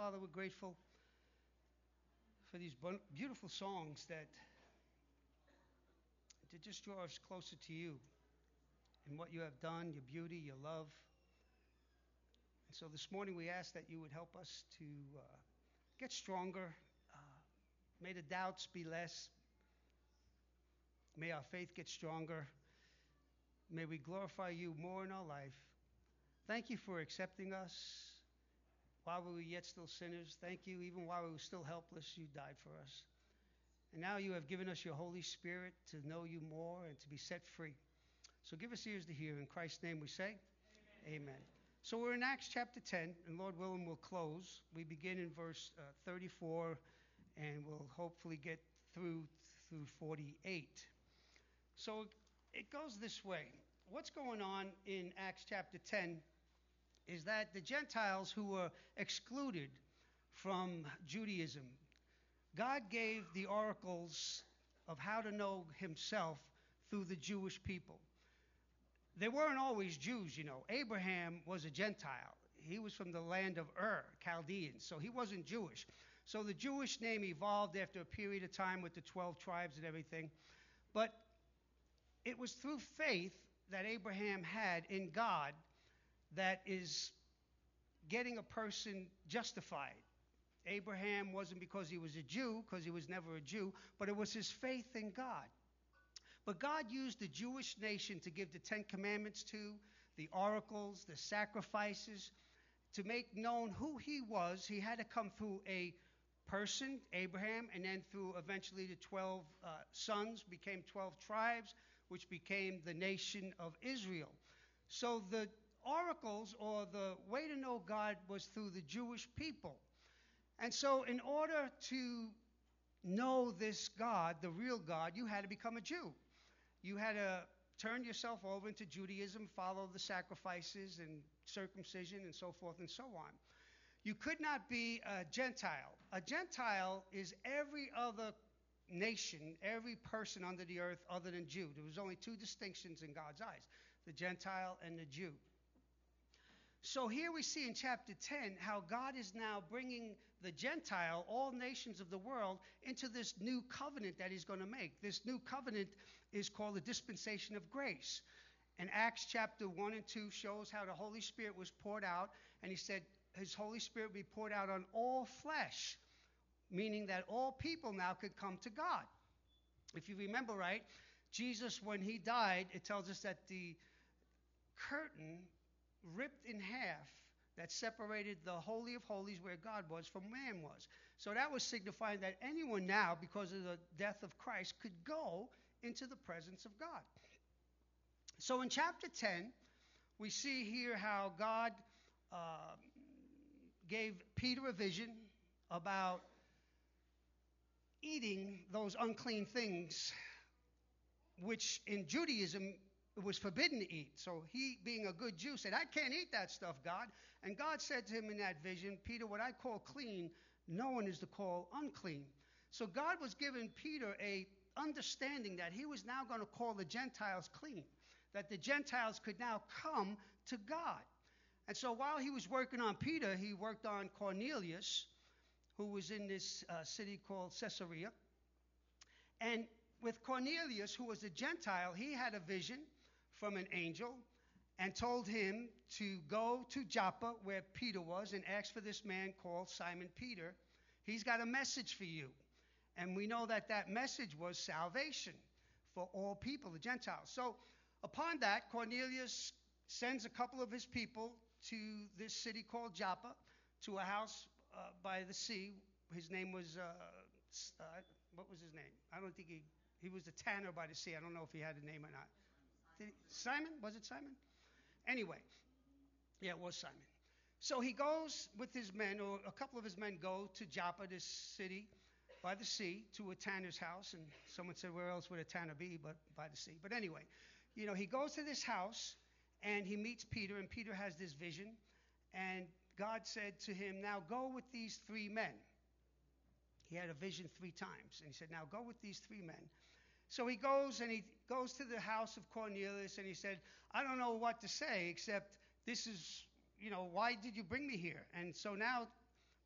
Father, we're grateful for these beautiful songs that just draw us closer to you and what you have done, your beauty, your love. And so this morning we ask that you would help us to get stronger. May the doubts be less. May our faith get stronger. May we glorify you more in our life. Thank you for accepting us while we were yet still sinners. Thank you, even while we were still helpless, you died for us. And now you have given us your Holy Spirit to know you more and to be set free. So give us ears to hear. In Christ's name we say, Amen. Amen. So we're in Acts chapter 10, and Lord willing, we'll close. We begin in verse 34, and we'll hopefully get through 48. So it goes this way. What's going on in Acts chapter 10 is that the Gentiles who were excluded from Judaism, God gave the oracles of how to know himself through the Jewish people. They weren't always Jews, you know. Abraham was a Gentile. He was from the land of Ur, Chaldeans, so he wasn't Jewish. So the Jewish name evolved after a period of time with the 12 tribes and everything. But it was through faith that Abraham had in God that is getting a person justified. Abraham wasn't because he was a Jew, because he was never a Jew, but it was his faith in God. But God used the Jewish nation to give the Ten Commandments to, the oracles, the sacrifices, to make known who he was. He had to come through a person, Abraham, and then through eventually the 12 sons, became 12 tribes, which became the nation of Israel. So the oracles, or the way to know God, was through the Jewish people. And so in order to know this God, the real God, you had to become a Jew. You had to turn yourself over into Judaism, follow the sacrifices and circumcision and so forth and so on. You could not be a Gentile. A Gentile is every other nation, every person under the earth other than Jew. There was only two distinctions in God's eyes, the Gentile and the Jew. So here we see in chapter 10 how God is now bringing the Gentile, all nations of the world, into this new covenant that he's going to make. This new covenant is called the dispensation of grace. And Acts chapter 1 and 2 shows how the Holy Spirit was poured out, and he said his Holy Spirit would be poured out on all flesh, meaning that all people now could come to God. If you remember right, Jesus, when he died, it tells us that the curtain ripped in half that separated the Holy of Holies where God was from man was. So that was signifying that anyone now, because of the death of Christ, could go into the presence of God. So in chapter 10, we see here how God gave Peter a vision about eating those unclean things, which in Judaism it was forbidden to eat. So he, being a good Jew, said, I can't eat that stuff, God. And God said to him in that vision, Peter, what I call clean, no one is to call unclean. So God was giving Peter a understanding that he was now going to call the Gentiles clean, that the Gentiles could now come to God. And so while he was working on Peter, he worked on Cornelius, who was in this city called Caesarea. And with Cornelius, who was a Gentile, he had a vision from an angel and told him to go to Joppa, where Peter was, and ask for this man called Simon Peter. He's got a message for you. And we know that that message was salvation for all people, the Gentiles. So upon that, Cornelius sends a couple of his people to this city called Joppa, to a house by the sea. His name was, what was his name? I don't think he was the tanner by the sea. I don't know if he had a name or not. Simon? Was it Simon? Anyway, yeah, it was Simon. So he goes with his men, or a couple of his men go to Joppa, this city by the sea, to a tanner's house. And someone said, where else would a tanner be but by the sea? But anyway, you know, he goes to this house and he meets Peter, and Peter has this vision. And God said to him, now go with these three men. He had a vision 3 times. And he said, now go with these 3 men. So he goes to the house of Cornelius, and he said, I don't know what to say except this is, you know, why did you bring me here? And so now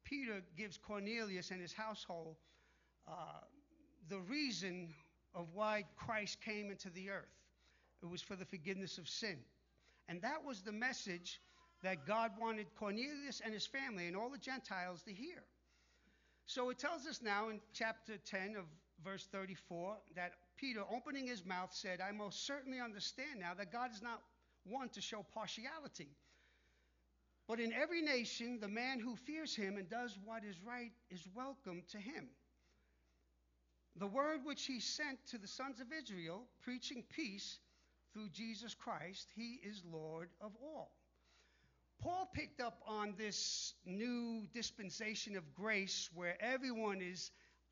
Peter gives Cornelius and his household the reason of why Christ came into the earth. It was for the forgiveness of sin. And that was the message that God wanted Cornelius and his family and all the Gentiles to hear. So it tells us now in chapter 10 of verse 34 that Peter, opening his mouth, said, I most certainly understand now that God is not one to show partiality. But in every nation, the man who fears him and does what is right is welcome to him. The word which he sent to the sons of Israel, preaching peace through Jesus Christ, he is Lord of all. Paul picked up on this new dispensation of grace where everyone is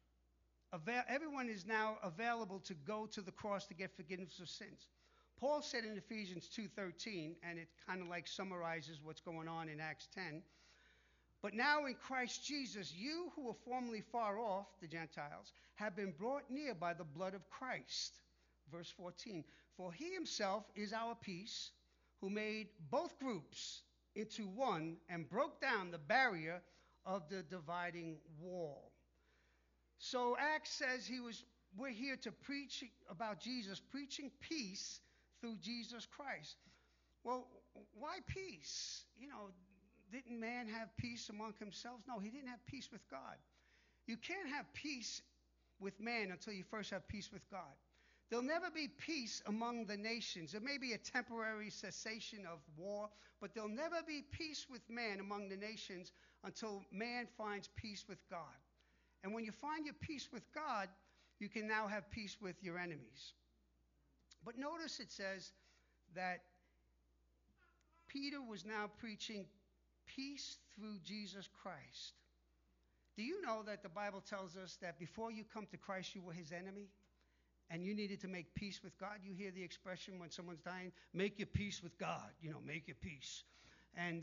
now available to go to the cross to get forgiveness of sins. Paul said in Ephesians 2:13, and it kind of like summarizes what's going on in Acts 10, but now in Christ Jesus, you who were formerly far off, the Gentiles, have been brought near by the blood of Christ. Verse 14, for he himself is our peace, who made both groups into one and broke down the barrier of the dividing wall. So Acts says we're here to preach about Jesus, preaching peace through Jesus Christ. Well, why peace? Didn't man have peace among himself? No, he didn't have peace with God. You can't have peace with man until you first have peace with God. There'll never be peace among the nations. There may be a temporary cessation of war, but there'll never be peace with man among the nations until man finds peace with God. And when you find your peace with God, you can now have peace with your enemies. But notice it says that Peter was now preaching peace through Jesus Christ. Do you know that the Bible tells us that before you come to Christ, you were his enemy? And you needed to make peace with God? You hear the expression when someone's dying, make your peace with God. Make your peace. And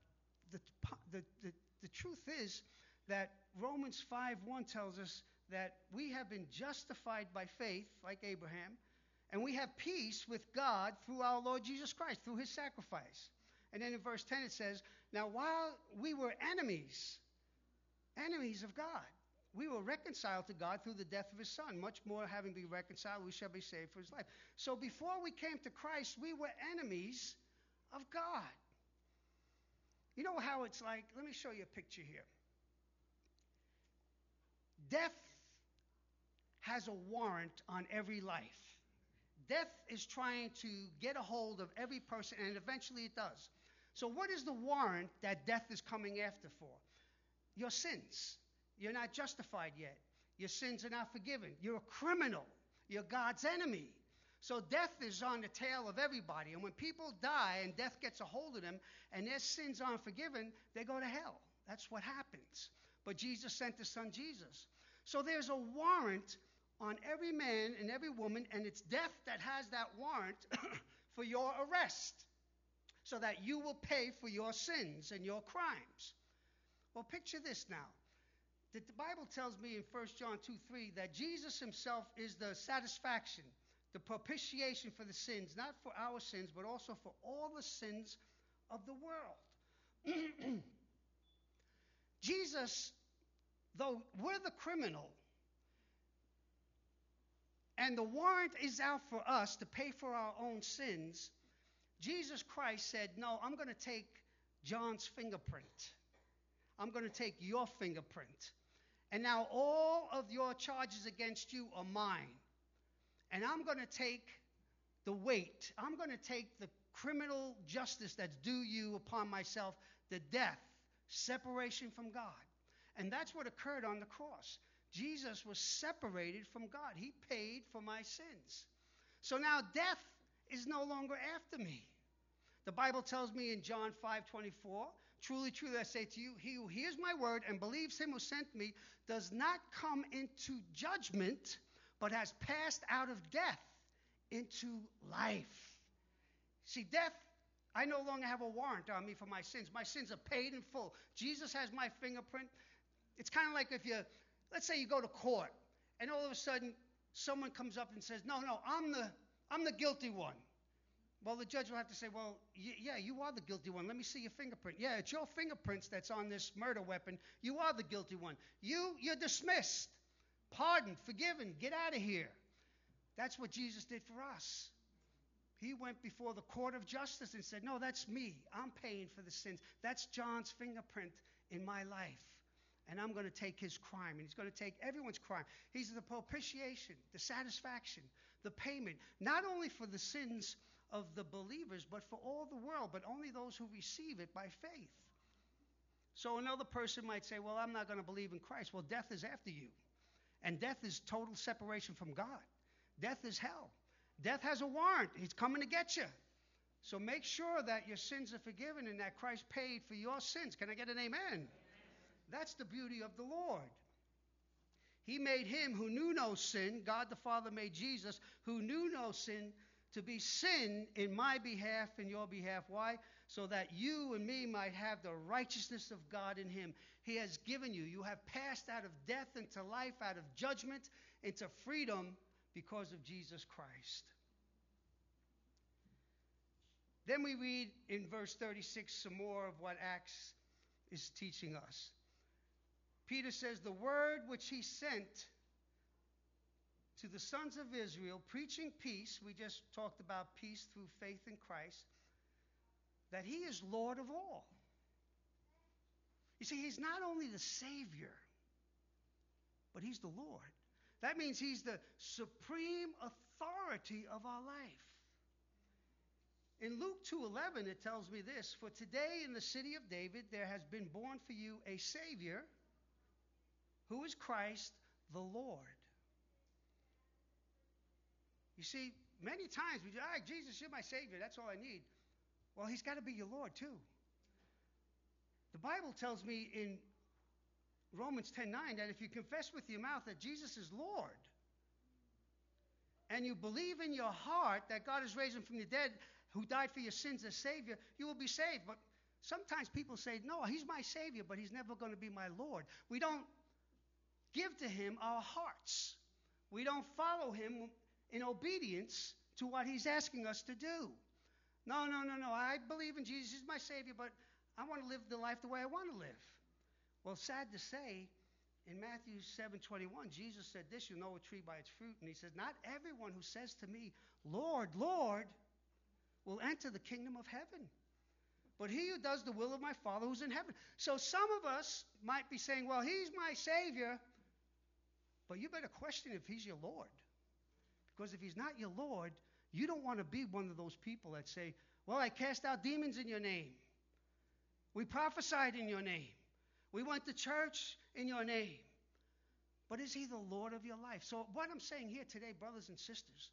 the truth is that Romans 5:1 tells us that we have been justified by faith, like Abraham, and we have peace with God through our Lord Jesus Christ, through his sacrifice. And then in verse 10 it says, now while we were enemies of God, we were reconciled to God through the death of his son. Much more, having been reconciled, we shall be saved for his life. So before we came to Christ, we were enemies of God. You know how it's like? Let me show you a picture here. Death has a warrant on every life. Death is trying to get a hold of every person, and eventually it does. So what is the warrant that death is coming after for? Your sins. You're not justified yet. Your sins are not forgiven. You're a criminal. You're God's enemy. So death is on the tail of everybody. And when people die and death gets a hold of them and their sins aren't forgiven, they go to hell. That's what happens. But Jesus sent his son Jesus. So there's a warrant on every man and every woman, and it's death that has that warrant for your arrest, so that you will pay for your sins and your crimes. Well, picture this now. The Bible tells me in 1 John 2:3 that Jesus himself is the satisfaction, the propitiation for the sins, not for our sins, but also for all the sins of the world. Jesus, though we're the criminal, and the warrant is out for us to pay for our own sins, Jesus Christ said, no, I'm going to take John's fingerprint. I'm going to take your fingerprint. And now all of your charges against you are mine. And I'm going to take the weight. I'm going to take the criminal justice that's due you upon myself, the death, separation from God. And that's what occurred on the cross. Jesus was separated from God. He paid for my sins. So now death is no longer after me. The Bible tells me in John 5:24, truly, truly, I say to you, he who hears my word and believes him who sent me does not come into judgment, but has passed out of death into life. See, death, I no longer have a warrant on me for my sins. My sins are paid in full. Jesus has my fingerprint. It's kind of like if let's say you go to court, and all of a sudden someone comes up and says, no, I'm the guilty one. Well, the judge will have to say, well, yeah, you are the guilty one. Let me see your fingerprint. Yeah, it's your fingerprints that's on this murder weapon. You are the guilty one. You're dismissed, pardoned, forgiven. Get out of here. That's what Jesus did for us. He went before the court of justice and said, no, that's me. I'm paying for the sins. That's John's fingerprint in my life. And I'm going to take his crime. And he's going to take everyone's crime. He's the propitiation, the satisfaction, the payment, not only for the sins of the believers, but for all the world, but only those who receive it by faith. So another person might say, well, I'm not going to believe in Christ. Well, death is after you. And death is total separation from God. Death is hell. Death has a warrant. He's coming to get you. So make sure that your sins are forgiven and that Christ paid for your sins. Can I get an amen? That's the beauty of the Lord. He made him who knew no sin, God the Father made Jesus, who knew no sin, to be sin in my behalf and your behalf. Why? So that you and me might have the righteousness of God in him. He has given you. You have passed out of death into life, out of judgment into freedom because of Jesus Christ. Then we read in verse 36 some more of what Acts is teaching us. Peter says, the word which he sent to the sons of Israel, preaching peace, we just talked about peace through faith in Christ, that he is Lord of all. You see, he's not only the Savior, but he's the Lord. That means he's the supreme authority of our life. In Luke 2:11, it tells me this, for today in the city of David there has been born for you a Savior, who is Christ the Lord. You see, many times we say, all right, Jesus, you're my Savior. That's all I need. Well, he's got to be your Lord too. The Bible tells me in Romans 10:9 that if you confess with your mouth that Jesus is Lord and you believe in your heart that God has raised him from the dead, who died for your sins as Savior, you will be saved. But sometimes people say, no, he's my Savior, but he's never going to be my Lord. We don't give to him our hearts. We don't follow him in obedience to what he's asking us to do. No. I believe in Jesus. He's my Savior, but I want to live the life the way I want to live. Well, sad to say, in Matthew 7:21, Jesus said this, you'll know a tree by its fruit. And he says, not everyone who says to me, Lord, Lord, will enter the kingdom of heaven, but he who does the will of my Father who's in heaven. So some of us might be saying, well, he's my Savior, but you better question if he's your Lord. Because if he's not your Lord, you don't want to be one of those people that say, well, I cast out demons in your name. We prophesied in your name. We went to church in your name. But is he the Lord of your life? So what I'm saying here today, brothers and sisters,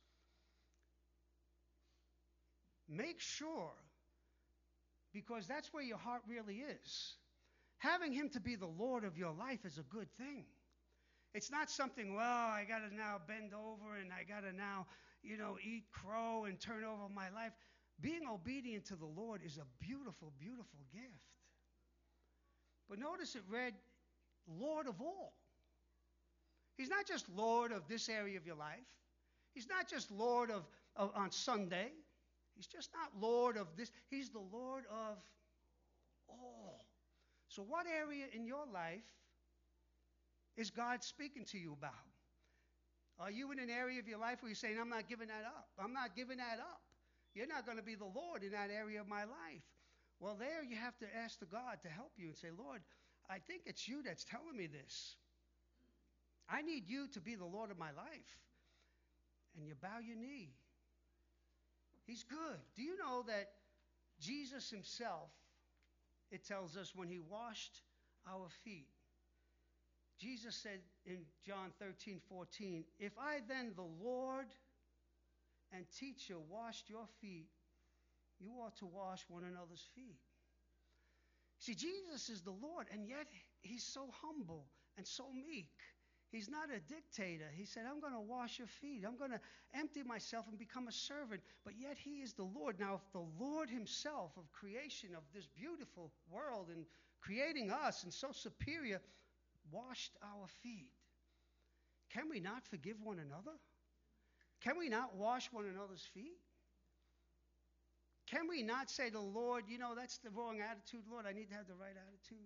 make sure, because that's where your heart really is. Having him to be the Lord of your life is a good thing. It's not something, well, I got to now bend over and I got to now, eat crow and turn over my life. Being obedient to the Lord is a beautiful, beautiful gift. But notice it read, Lord of all. He's not just Lord of this area of your life. He's not just Lord of on Sunday. He's just not Lord of this. He's the Lord of all. So what area in your life is God speaking to you about? Are you in an area of your life where you're saying, I'm not giving that up. I'm not giving that up. You're not going to be the Lord in that area of my life. Well, there you have to ask the God to help you and say, Lord, I think it's you that's telling me this. I need you to be the Lord of my life. And you bow your knee. He's good. Do you know that Jesus himself, it tells us, when he washed our feet, Jesus said in John 13:14, if I then, the Lord and teacher, washed your feet, you ought to wash one another's feet. See, Jesus is the Lord, and yet he's so humble and so meek. He's not a dictator. He said, I'm going to wash your feet. I'm going to empty myself and become a servant. But yet he is the Lord. Now, if the Lord himself of creation of this beautiful world and creating us and so superior washed our feet, can we not forgive one another? Can we not wash one another's feet? can we not say to the Lord, that's the wrong attitude, Lord, I need to have the right attitude?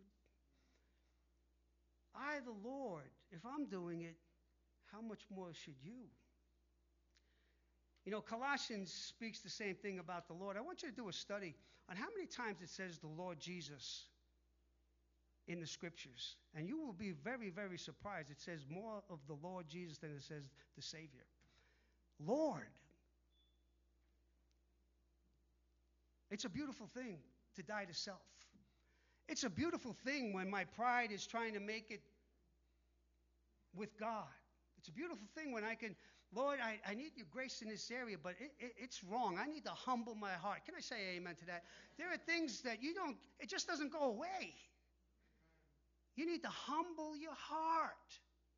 I, the Lord, if I'm doing it, how much more should you? Colossians speaks the same thing about the Lord. I want you to do a study on how many times it says the Lord Jesus in the scriptures. And you will be very, very surprised. It says more of the Lord Jesus than it says the Savior. Lord. It's a beautiful thing to die to self. It's a beautiful thing when my pride is trying to make it with God. It's a beautiful thing when I can, Lord, I need your grace in this area, but it's wrong. I need to humble my heart. Can I say amen to that? There are things that it just doesn't go away. You need to humble your heart.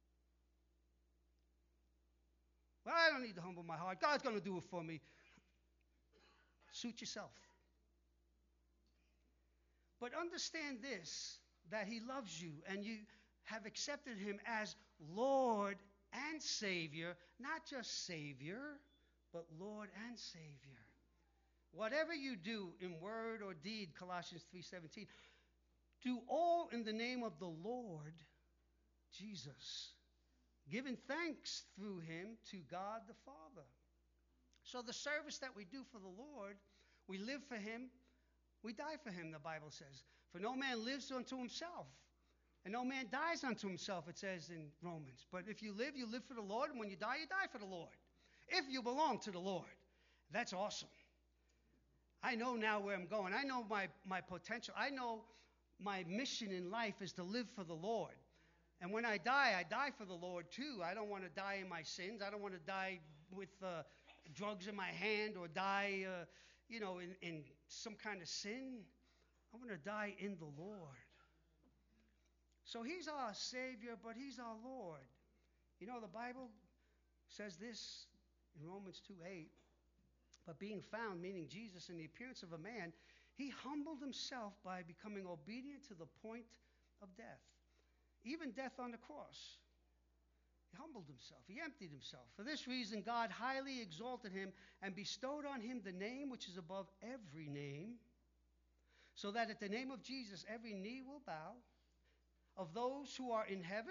Well, I don't need to humble my heart. God's going to do it for me. Suit yourself. But understand this, that he loves you and you have accepted him as Lord and Savior, not just Savior, but Lord and Savior. Whatever you do in word or deed, Colossians 3:17, do all in the name of the Lord Jesus, giving thanks through him to God the Father. So the service that we do for the Lord, we live for him, we die for him, the Bible says. For no man lives unto himself, and no man dies unto himself, it says in Romans. But if you live for the Lord, and when you die for the Lord. If you belong to the Lord. That's awesome. I know now where I'm going. I know my potential. I know my mission in life is to live for the Lord. And when I die for the Lord too. I don't want to die in my sins. I don't want to die with drugs in my hand or die, in some kind of sin. I want to die in the Lord. So he's our Savior, but he's our Lord. The Bible says this in Romans 2:8. But being found, meaning Jesus, in the appearance of a man, he humbled himself by becoming obedient to the point of death. Even death on the cross. He humbled himself. He emptied himself. For this reason, God highly exalted him and bestowed on him the name which is above every name, so that at the name of Jesus every knee will bow, of those who are in heaven,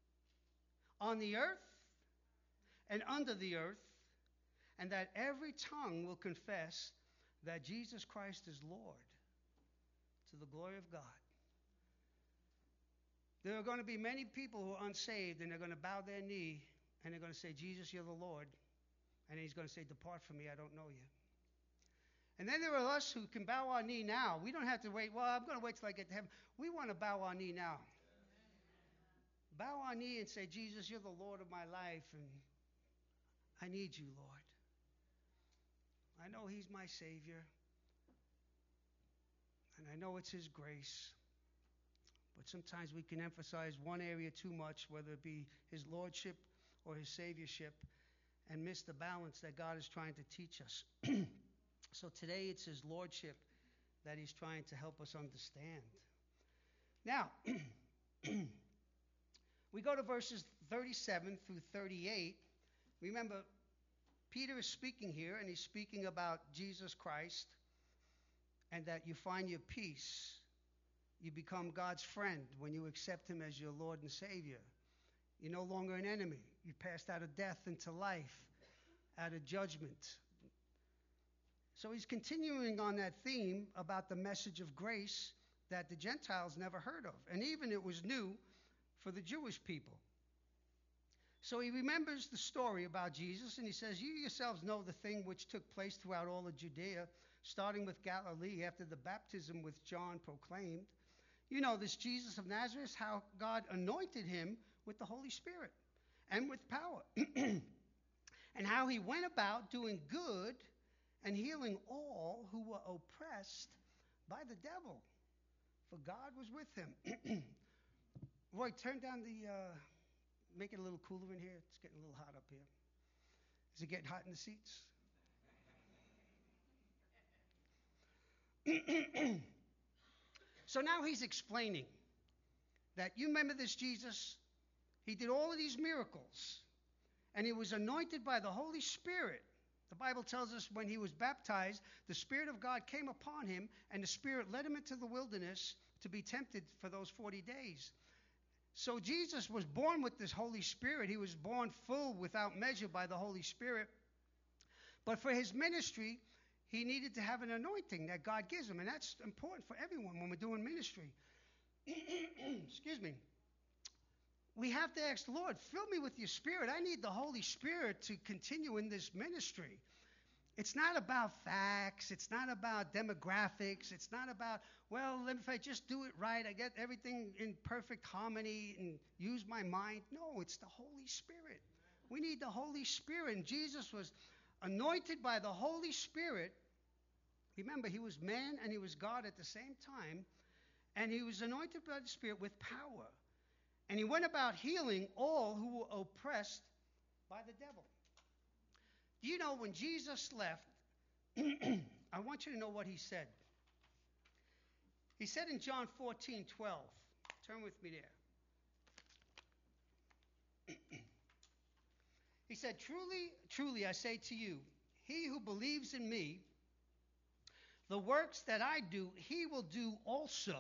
on the earth, and under the earth, and that every tongue will confess that Jesus Christ is Lord, to the glory of God. There are going to be many people who are unsaved, and they're going to bow their knee, and they're going to say, Jesus, you're the Lord. And he's going to say, depart from me, I don't know you. And then there are us who can bow our knee now. We don't have to wait, well, I'm going to wait till I get to heaven. We want to bow our knee now. Bow our knee and say, Jesus, you're the Lord of my life, and I need you, Lord. I know he's my Savior, and I know it's his grace. But sometimes we can emphasize one area too much, whether it be his lordship or his saviorship, and miss the balance that God is trying to teach us. So today it's his lordship that he's trying to help us understand. Now, we go to verses 37 through 38. Remember, Peter is speaking here, and he's speaking about Jesus Christ, and that you find your peace. You become God's friend when you accept him as your Lord and Savior. You're no longer an enemy. You passed out of death into life, out of judgment. So he's continuing on that theme about the message of grace that the Gentiles never heard of. And even it was new for the Jewish people. So he remembers the story about Jesus, and he says, you yourselves know the thing which took place throughout all of Judea, starting with Galilee after the baptism which John proclaimed. You know this Jesus of Nazareth, how God anointed him with the Holy Spirit and with power, and how he went about doing good and healing all who were oppressed by the devil, for God was with him. Roy, turn down make it a little cooler in here. It's getting a little hot up here. Is it getting hot in the seats? So now he's explaining that you remember this Jesus? He did all of these miracles, and he was anointed by the Holy Spirit. The Bible tells us when he was baptized, the Spirit of God came upon him, and the Spirit led him into the wilderness to be tempted for those 40 days. So Jesus was born with this Holy Spirit. He was born full without measure by the Holy Spirit. But for his ministry, he needed to have an anointing that God gives him. And that's important for everyone when we're doing ministry. Excuse me. We have to ask the Lord, fill me with your Spirit. I need the Holy Spirit to continue in this ministry. It's not about facts. It's not about demographics. It's not about, well, if I just do it right, I get everything in perfect harmony and use my mind. No, it's the Holy Spirit. We need the Holy Spirit. And Jesus was anointed by the Holy Spirit. Remember, he was man and he was God at the same time. And he was anointed by the Spirit with power. And he went about healing all who were oppressed by the devil. Do you know when Jesus left, I want you to know what he said. He said in John 14:12, turn with me there. He said, truly, truly, I say to you, he who believes in me, the works that I do, he will do also.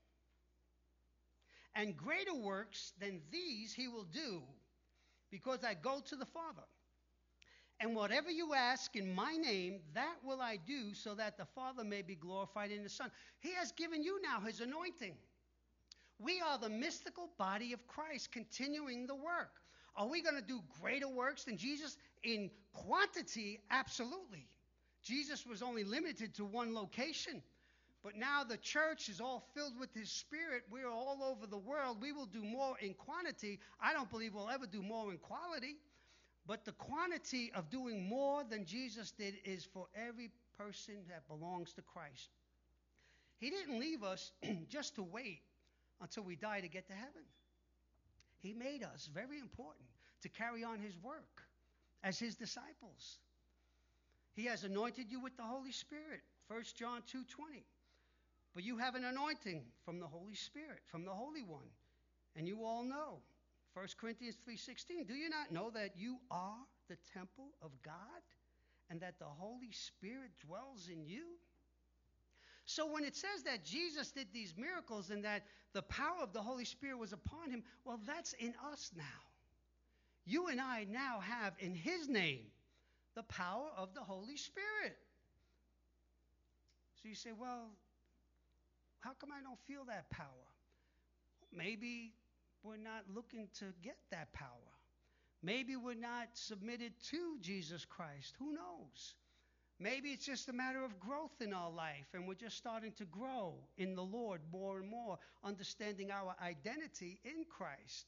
And greater works than these he will do, because I go to the Father. And whatever you ask in my name, that will I do, so that the Father may be glorified in the Son. He has given you now his anointing. We are the mystical body of Christ, continuing the work. Are we going to do greater works than Jesus? In quantity, absolutely. Jesus was only limited to one location. But now the church is all filled with his Spirit. We're all over the world. We will do more in quantity. I don't believe we'll ever do more in quality. But the quantity of doing more than Jesus did is for every person that belongs to Christ. He didn't leave us just to wait until we die to get to heaven. He made us, very important, to carry on his work as his disciples. He has anointed you with the Holy Spirit, 1 John 2:20. But you have an anointing from the Holy Spirit, from the Holy One. And you all know, 1 Corinthians 3:16, do you not know that you are the temple of God and that the Holy Spirit dwells in you? So when it says that Jesus did these miracles and that the power of the Holy Spirit was upon him, well, that's in us now. You and I now have in his name the power of the Holy Spirit. So you say, well, how come I don't feel that power? Maybe we're not looking to get that power. Maybe we're not submitted to Jesus Christ. Who knows? Maybe it's just a matter of growth in our life, and we're just starting to grow in the Lord more and more, understanding our identity in Christ.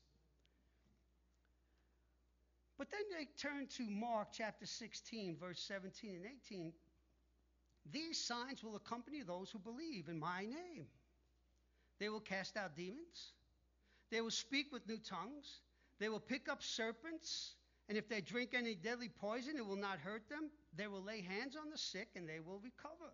But then they turn to Mark chapter 16, verse 17 and 18. These signs will accompany those who believe in my name. They will cast out demons. They will speak with new tongues. They will pick up serpents. And if they drink any deadly poison, it will not hurt them. They will lay hands on the sick and they will recover.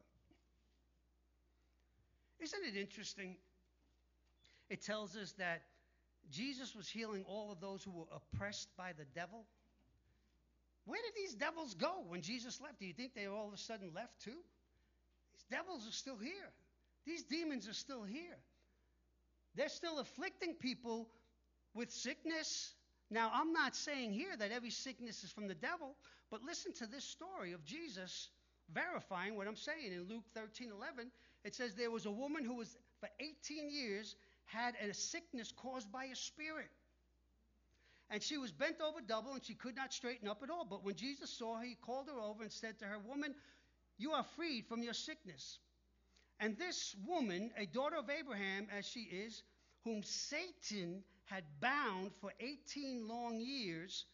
Isn't it interesting? It tells us that Jesus was healing all of those who were oppressed by the devil. Where did these devils go when Jesus left? Do you think they all of a sudden left too? These devils are still here. These demons are still here. They're still afflicting people with sickness. Now, I'm not saying here that every sickness is from the devil, but listen to this story of Jesus verifying what I'm saying. In Luke 13:11, it says there was a woman who was for 18 years had a sickness caused by a spirit. And she was bent over double and she could not straighten up at all. But when Jesus saw her, he called her over and said to her, "Woman, you are freed from your sickness." And this woman, a daughter of Abraham as she is, whom Satan had bound for 18 long years,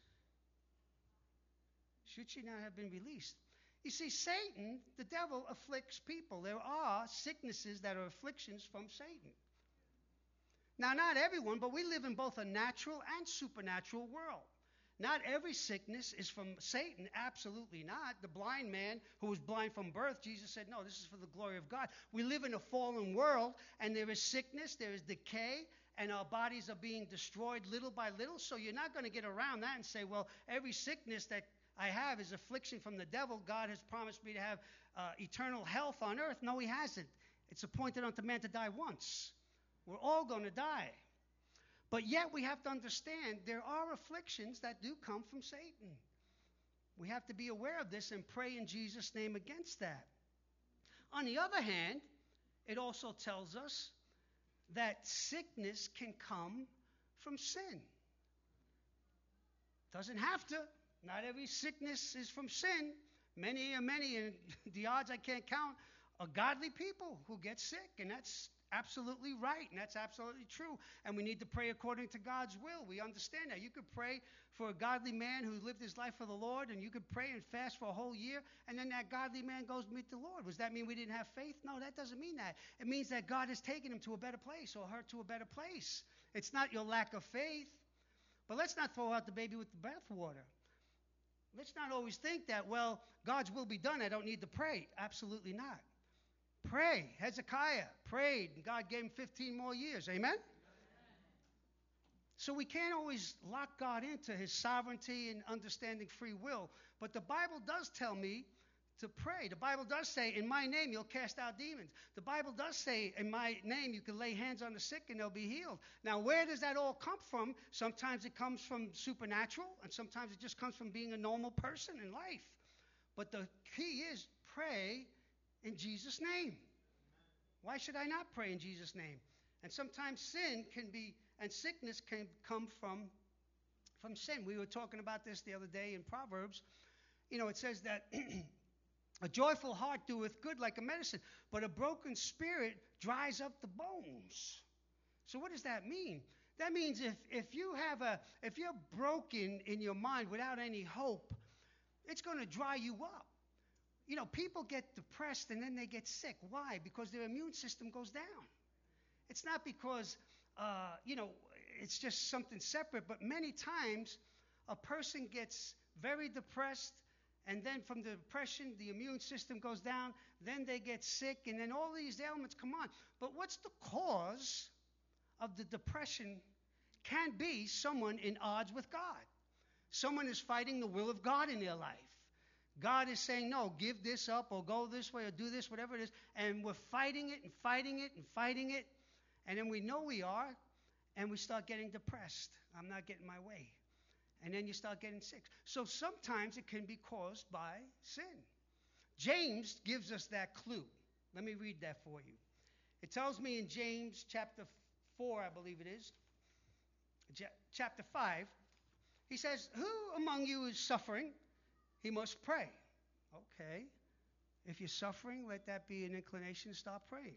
should she not have been released? You see, Satan, the devil, afflicts people. There are sicknesses that are afflictions from Satan. Now, not everyone, but we live in both a natural and supernatural world. Not every sickness is from Satan. Absolutely not. The blind man who was blind from birth, Jesus said, no, this is for the glory of God. We live in a fallen world, and there is sickness, there is decay, and our bodies are being destroyed little by little. So you're not going to get around that and say, well, every sickness that I have is affliction from the devil. God has promised me to have eternal health on earth. No, he hasn't. It's appointed unto man to die once. We're all going to die. But yet we have to understand there are afflictions that do come from Satan. We have to be aware of this and pray in Jesus' name against that. On the other hand, it also tells us that sickness can come from sin. Doesn't have to. Not every sickness is from sin. Many, and the odds I can't count, are godly people who get sick, and that's absolutely right, and that's absolutely true. And we need to pray according to God's will. We understand that. You could pray for a godly man who lived his life for the Lord, and you could pray and fast for a whole year, and then that godly man goes to meet the Lord. Does that mean we didn't have faith? No, that doesn't mean that. It means that God has taken him to a better place or her to a better place. It's not your lack of faith. But let's not throw out the baby with the bathwater. Let's not always think that, well, God's will be done. I don't need to pray. Absolutely not. Pray. Hezekiah prayed, and God gave him 15 more years. Amen? So we can't always lock God into his sovereignty and understanding free will. But the Bible does tell me to pray. The Bible does say, in my name, you'll cast out demons. The Bible does say, in my name, you can lay hands on the sick and they'll be healed. Now, where does that all come from? Sometimes it comes from supernatural, and sometimes it just comes from being a normal person in life. But the key is pray in Jesus' name. Why should I not pray in Jesus' name? And sometimes sin can be, and sickness can come from sin. We were talking about this the other day in Proverbs. You know, it says that a joyful heart doeth good like a medicine, but a broken spirit dries up the bones. So what does that mean? That means if you're broken in your mind without any hope, it's going to dry you up. You know, people get depressed and then they get sick. Why? Because their immune system goes down. It's not because, it's just something separate, but many times a person gets very depressed, and then from the depression, the immune system goes down, then they get sick, and then all these ailments come on. But what's the cause of the depression? Can be someone in odds with God. Someone is fighting the will of God in their life. God is saying, no, give this up or go this way or do this, whatever it is. And we're fighting it and fighting it and fighting it. And then we know we are, and we start getting depressed. I'm not getting my way. And then you start getting sick. So sometimes it can be caused by sin. James gives us that clue. Let me read that for you. It tells me in James chapter 4, I believe it is, chapter 5, he says, who among you is suffering? He must pray. Okay. If you're suffering, let that be an inclination to start praying.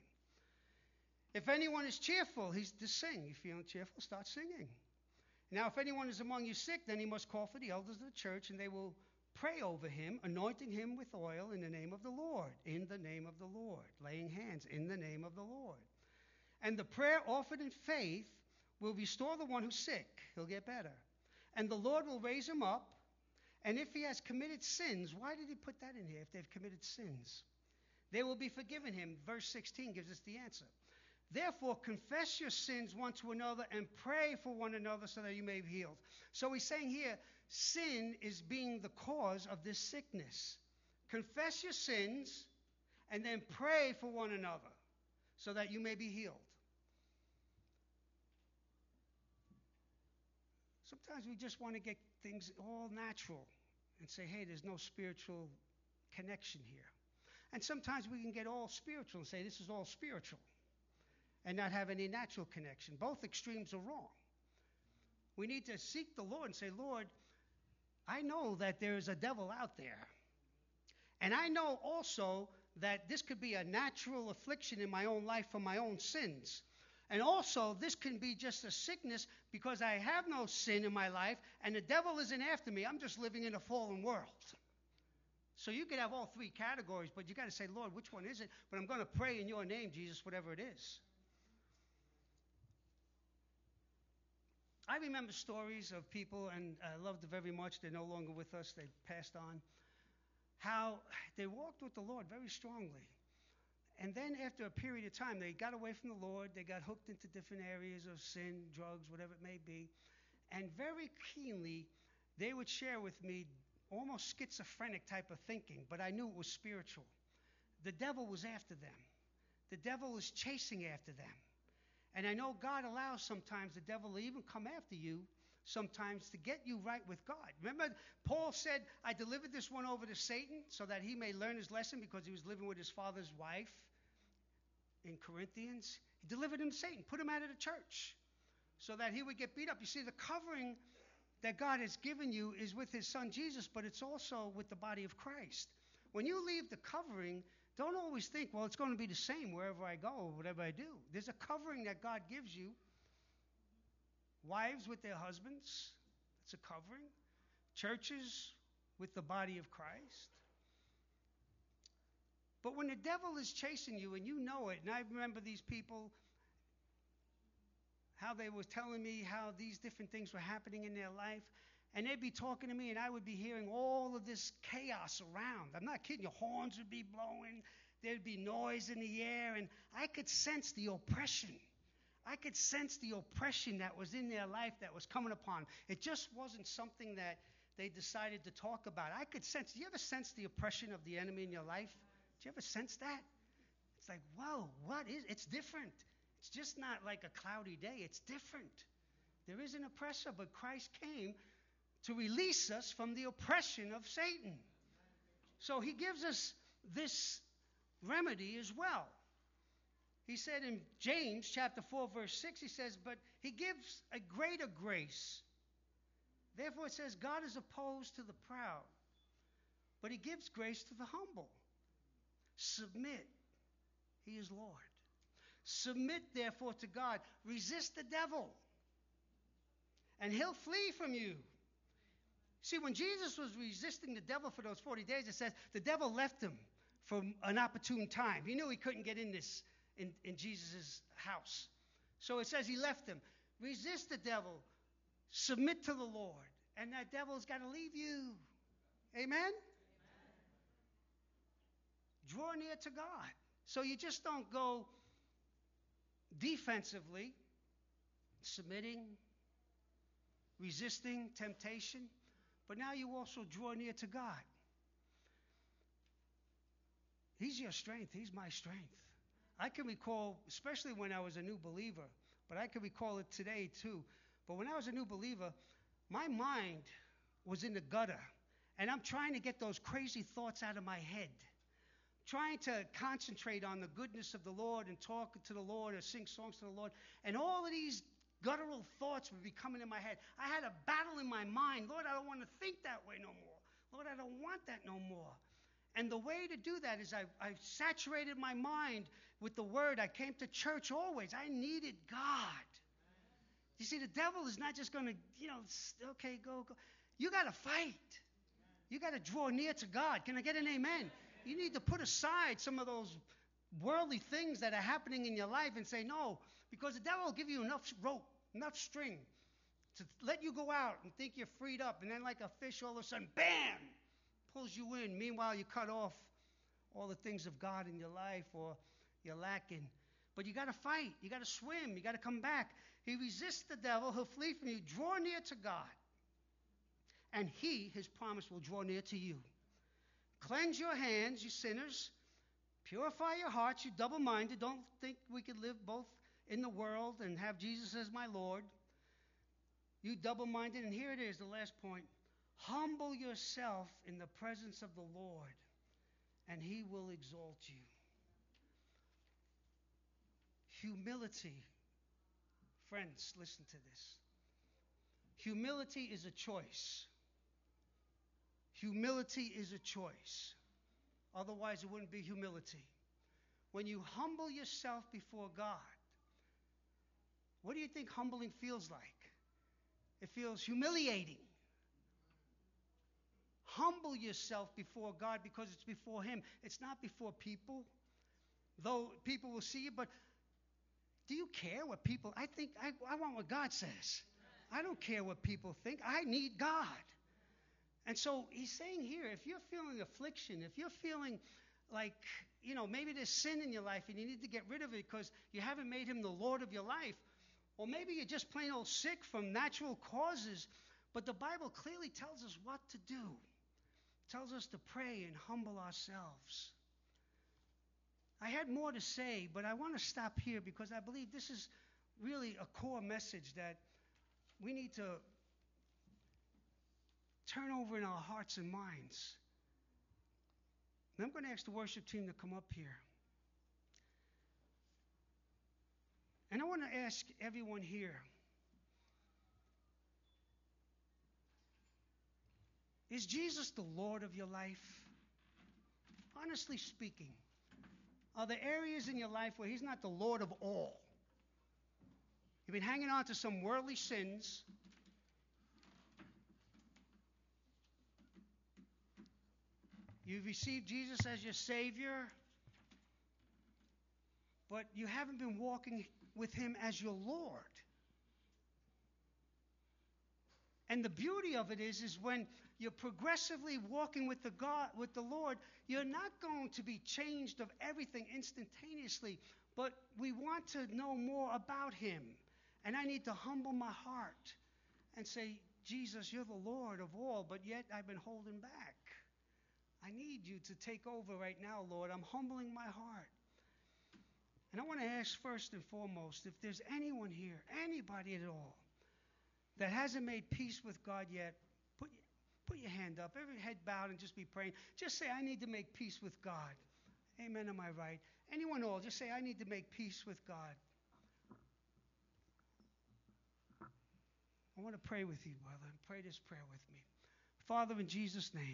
If anyone is cheerful, he's to sing. If you're cheerful, start singing. Now, if anyone is among you sick, then he must call for the elders of the church, and they will pray over him, anointing him with oil in the name of the Lord. In the name of the Lord. Laying hands in the name of the Lord. And the prayer offered in faith will restore the one who's sick. He'll get better. And the Lord will raise him up. And if he has committed sins, why did he put that in here? If they've committed sins, they will be forgiven him. Verse 16 gives us the answer. Therefore, confess your sins one to another and pray for one another so that you may be healed. So he's saying here, sin is being the cause of this sickness. Confess your sins and then pray for one another so that you may be healed. Sometimes we just want to get things all natural and say, hey, there's no spiritual connection here. And sometimes we can get all spiritual and say, this is all spiritual, and not have any natural connection. Both extremes are wrong. We need to seek the Lord and say, Lord, I know that there is a devil out there. And I know also that this could be a natural affliction in my own life for my own sins. And also, this can be just a sickness because I have no sin in my life, and the devil isn't after me. I'm just living in a fallen world. So you could have all three categories, but you got to say, Lord, which one is it? But I'm going to pray in your name, Jesus, whatever it is. I remember stories of people, and I loved them very much. They're no longer with us. They passed on. How they walked with the Lord very strongly. And then after a period of time, they got away from the Lord. They got hooked into different areas of sin, drugs, whatever it may be. And very keenly, they would share with me almost schizophrenic type of thinking, but I knew it was spiritual. The devil was after them. The devil is chasing after them. And I know God allows sometimes the devil to even come after you sometimes to get you right with God. Remember, Paul said, I delivered this one over to Satan so that he may learn his lesson because he was living with his father's wife in Corinthians. He delivered him to Satan, put him out of the church so that he would get beat up. You see, the covering that God has given you is with his son Jesus, but it's also with the body of Christ. When you leave the covering, don't always think, well, it's going to be the same wherever I go or whatever I do. There's a covering that God gives you. Wives with their husbands, it's a covering. Churches with the body of Christ. But when the devil is chasing you and you know it, and I remember these people, how they were telling me how these different things were happening in their life, and they'd be talking to me and I would be hearing all of this chaos around. I'm not kidding you. Horns would be blowing. There'd be noise in the air, and I could sense the oppression. I could sense the oppression that was in their life that was coming upon. It just wasn't something that they decided to talk about. I could sense. Do you ever sense the oppression of the enemy in your life? Do you ever sense that? It's like, whoa, what is? It's different. It's just not like a cloudy day. It's different. There is an oppressor, but Christ came to release us from the oppression of Satan. So he gives us this remedy as well. He said in James chapter 4, verse 6, he says, but he gives a greater grace. Therefore it says, God is opposed to the proud, but he gives grace to the humble. Submit. He is Lord. Submit, therefore, to God. Resist the devil, and he'll flee from you. See, when Jesus was resisting the devil for those 40 days, it says the devil left him for an opportune time. He knew he couldn't get in Jesus' house. So it says he left him. Resist the devil. Submit to the Lord. And that devil's got to leave you. Amen? Draw near to God. So you just don't go defensively, submitting, resisting temptation, but now you also draw near to God. He's your strength. He's my strength. I can recall, especially when I was a new believer, but I can recall it today too. But when I was a new believer, my mind was in the gutter, and I'm trying to get those crazy thoughts out of my head, trying to concentrate on the goodness of the Lord and talk to the Lord or sing songs to the Lord, and all of these guttural thoughts would be coming in my head. I had a battle in my mind. Lord, I don't want to think that way no more. Lord, I don't want that no more. And the way to do that is I saturated my mind with the Word. I came to church always. I needed God. You see, the devil is not just going to, okay, go. You got to fight. You got to draw near to God. Can I get an amen? You need to put aside some of those worldly things that are happening in your life and say, no, because the devil will give you enough rope, enough string to let you go out and think you're freed up. And then like a fish, all of a sudden, bam, pulls you in. Meanwhile, you cut off all the things of God in your life, or you're lacking. But you got to fight. You got to swim. You got to come back. He resists the devil. He'll flee from you. Draw near to God, and he, his promise, will draw near to you. Cleanse your hands, you sinners. Purify your hearts, you double-minded. Don't think we could live both in the world and have Jesus as my Lord. You double-minded. And here it is, the last point. Humble yourself in the presence of the Lord, and he will exalt you. Humility. Friends, listen to this. Humility is a choice. Humility is a choice. Otherwise, it wouldn't be humility. When you humble yourself before God, what do you think humbling feels like? It feels humiliating. Humble yourself before God because it's before him. It's not before people, though people will see you. But do you care what people... I want what God says. I don't care what people think. I need God. And so he's saying here, if you're feeling affliction, if you're feeling like, maybe there's sin in your life and you need to get rid of it because you haven't made him the Lord of your life, or maybe you're just plain old sick from natural causes, but the Bible clearly tells us what to do. tells us to pray and humble ourselves. I had more to say, but I want to stop here because I believe this is really a core message that we need to turn over in our hearts and minds. And I'm going to ask the worship team to come up here. And I want to ask everyone here, is Jesus the Lord of your life? Honestly speaking, are there areas in your life where he's not the Lord of all? You've been hanging on to some worldly sins. You've received Jesus as your Savior, but you haven't been walking with him as your Lord. And the beauty of it is when you're progressively walking with the Lord, you're not going to be changed of everything instantaneously, but we want to know more about him. And I need to humble my heart and say, Jesus, you're the Lord of all, but yet I've been holding back. I need you to take over right now, Lord. I'm humbling my heart. And I want to ask first and foremost, if there's anyone here, anybody at all, that hasn't made peace with God yet, put your hand up. Every head bowed and just be praying. Just say, I need to make peace with God. Amen, am I right? Anyone at all, just say, I need to make peace with God. I want to pray with you, brother. Pray this prayer with me. Father, in Jesus' name,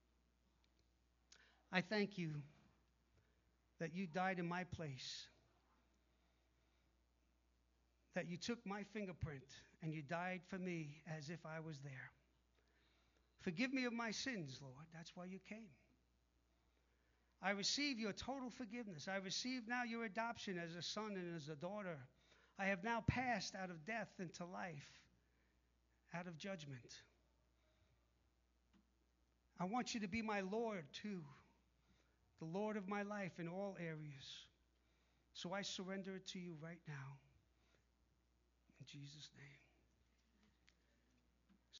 I thank you that you died in my place, that you took my fingerprint and you died for me as if I was there. Forgive me of my sins, Lord. That's why you came. I receive your total forgiveness. I receive now your adoption as a son and as a daughter. I have now passed out of death into life, out of judgment. I want you to be my Lord too, the Lord of my life in all areas. So I surrender it to you right now. In Jesus' name.